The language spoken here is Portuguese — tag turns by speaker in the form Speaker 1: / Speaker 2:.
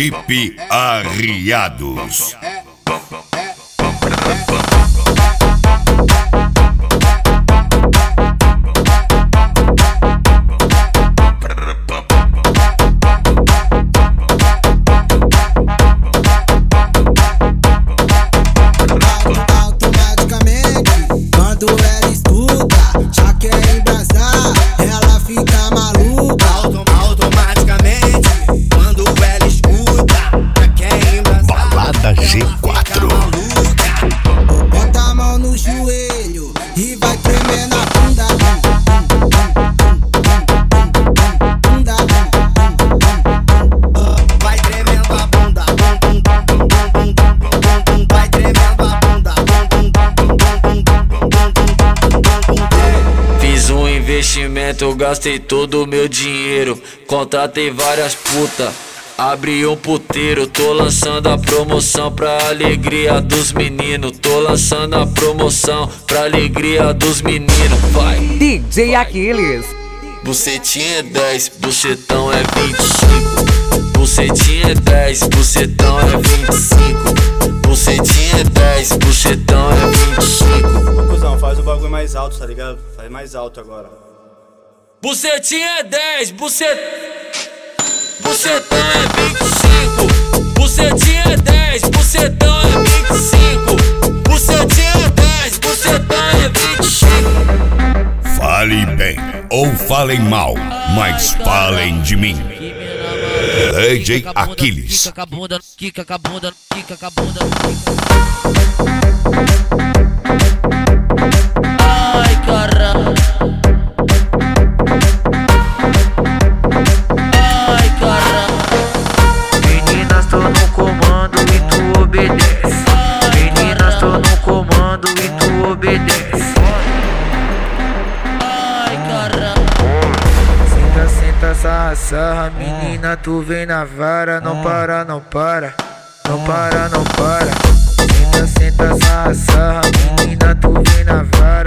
Speaker 1: Equipe Arriados. G4.
Speaker 2: Bota a mão no joelho e vai tremer na bunda. Vai tremendo a bunda. Vai tremendo a bunda.
Speaker 3: Fiz um investimento, gastei todo o meu dinheiro. Contratei várias putas, abri um puteiro, tô lançando a promoção pra alegria dos meninos. Tô lançando a promoção pra alegria dos meninos. Vai,
Speaker 4: DJ Aquiles.
Speaker 3: bucetinha é 10, bucetão é 25. Bucetinha é 10, bucetão é 25. Bucetinha é 10, bucetão é 25.
Speaker 5: Ô cuzão, faz o bagulho mais alto, tá ligado? Faz mais alto agora.
Speaker 3: Bucetinha é 10, bucetão é 25. Bucetinha é 10, bucetão é 25. Bucetinha é 10, bucetão é 25.
Speaker 1: Fale bem ou falem mal, mas falem de mim. DJ Aquiles.
Speaker 6: Quica com a bunda, quica com a bunda, quica com a bunda. Ai, caramba.
Speaker 7: Meninas, tô no comando e tu obedece. Meninas, tô no comando e tu obedece.
Speaker 6: Ai, caramba.
Speaker 7: Senta, senta, sarra, sarra. Menina, tu vem na vara. Não para, não para. Não para, não para. Senta, senta, sarra, sarra. Menina, tu vem na vara.